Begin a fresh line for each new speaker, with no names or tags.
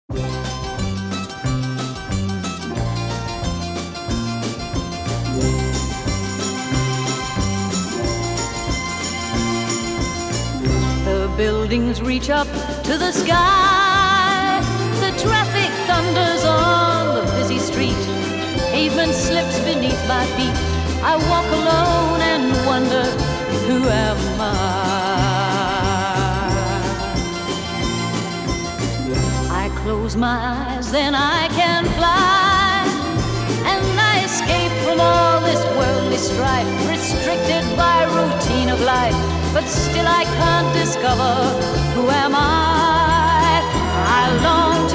The buildings reach up to the sky. The traffic thunders on the busy street. Pavement slips beneath my feet. I walk alone and wonder, who am I close my eyes, then I can fly, and I escape from all this worldly strife, restricted by routine of life, but still I can't discover, who am I long